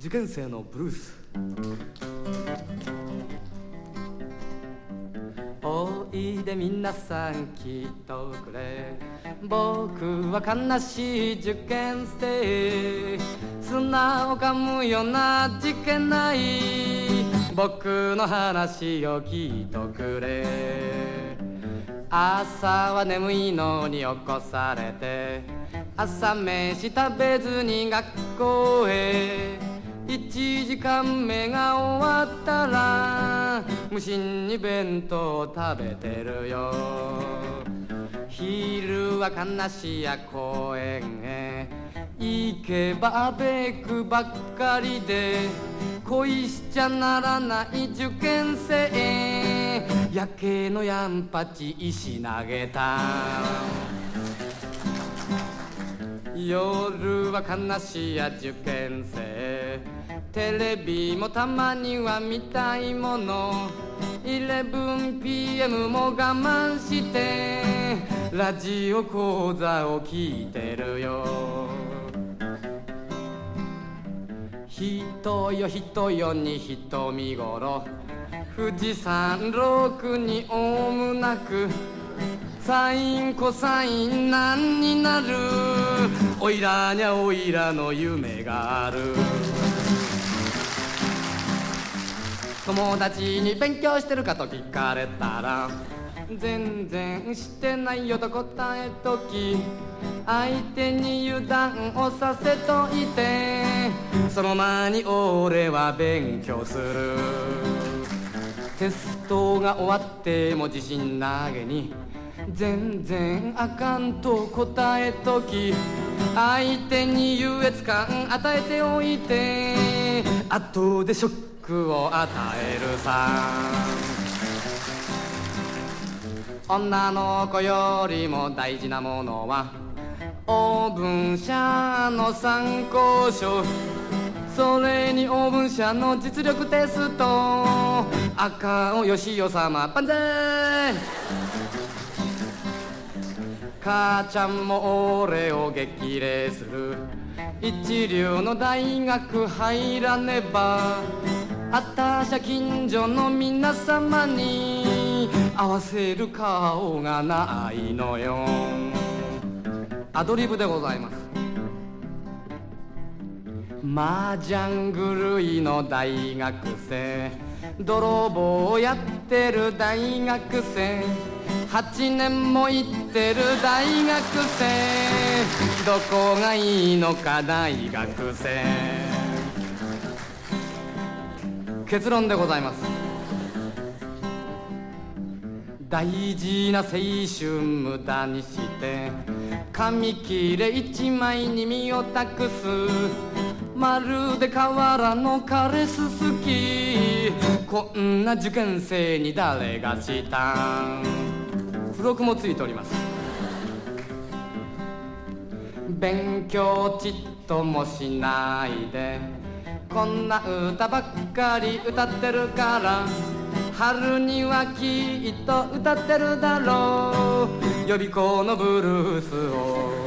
受験生のブルース。おいで皆さん聞いとくれ、僕は悲しい受験生、砂を噛むような事件ない、僕の話を聞いとくれ。朝は眠いのに起こされて、朝飯食べずに学校へ。1時間目が終わったら無心に弁当を食べてるよ。昼は悲しや公園へ行けばあべくばっかりで、恋しちゃならない受験生、夜景のやんぱち石投げた。夜は悲しや受験生、テレビもたまには見たいもの、 11PM も我慢してラジオ講座を聞いてるよ。人よ人よに人見頃、富士山麓におむなく、サインコサインなんになる、おいらにゃおいらの夢がある。友達に勉強してるかと聞かれたら、全然してないよと答えとき、相手に油断をさせといて、その間に俺は勉強する。テストが終わっても自信投げに、全然あかんと答えとき、相手に優越感与えておいて、後でショックを与えるさ。女の子よりも大事なものはオーブン社の参考書、それにオーブン社の実力テスト。赤尾よしお様万歳。母ちゃんも俺を激励する、一流の大学入らねば、あたしゃ近所の皆様に合わせる顔がないのよ。アドリブでございます。麻雀狂いの大学生、泥棒をやってる大学生、8年も行ってる大学生、どこがいいのか大学生。結論でございます。大事な青春無駄にして紙切れ一枚に身を託す、まるで河原の枯れすすき、こんな受験生に誰がしたん。付録もついております。勉強ちっともしないでこんな歌ばっかり歌ってるから、春にはきっと歌ってるだろう、予備校のブルースを